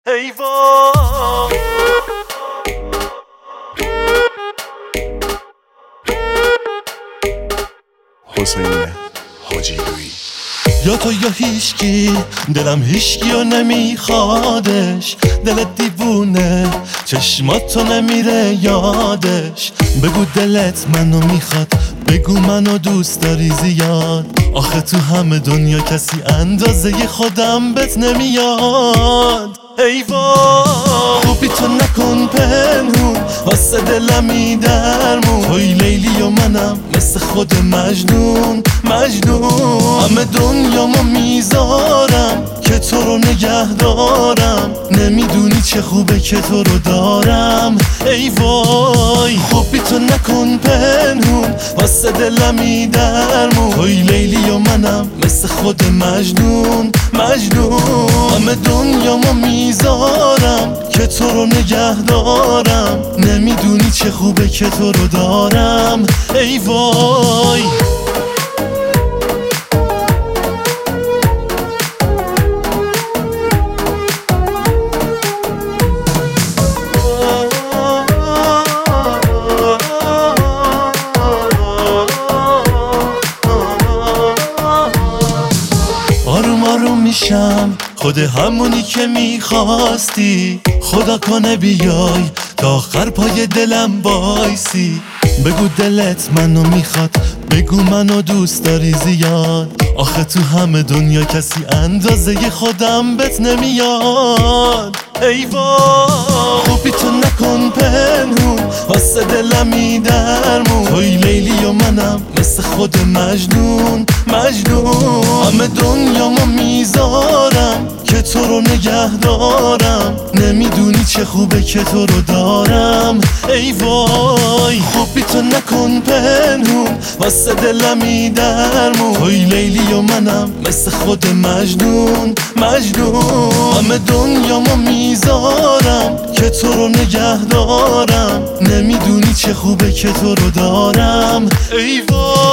ای وای حسین حاجیلویی. یا تو یا هیشکی، دلم هیشکی و نمیخوادش. دلت دیوونه، چشماتو نمیره یادش. بگو دلت منو میخواد، بگو منو دوست داری زیاد. آخه تو همه دنیا کسی اندازه خودم بهت نمیاد. ای وای خوبی تو نکن پنهون، واسه دلمی درمون. توی لیلی و منم مثل خود مجنون. همه دنیامو میذارم که تو رو نگه دارم. نمیدونی چه خوبه که تو رو دارم. ای وای خوبی تو نکن پنهون، واسه دلمی درمون. توی لیلی و منم مثل خود مجنون. همه دنیامو میذارم که تو رو نگه دارم. نمیدونی چه خوبه که تو رو دارم. ای وای آروم میشم، خود همونی که میخواستی. خدا کنه بیای تا آخر پای دلم بایسی. بگو دلت منو میخواد، بگو منو دوست داری زیاد. آخه تو همه دنیا کسی اندازه خودم بهت نمیاد. ای وای خوبی تو نکن پنهون، واسه دلمی درمون. توی لیلی و منم مثل خود مجنون. همه دنیامو میذارم که تو رو نگه دارم. نمیدونی چه خوبه که تو رو دارم. ای وای خوبی تو نکن پنهون، واسه دلمی درمون. توی لیلی و منم مثل خود مجنون. همه دنیامو میذارم که تو رو نگه دارم. نمیدونی چه خوبه که تو رو دارم. ای وای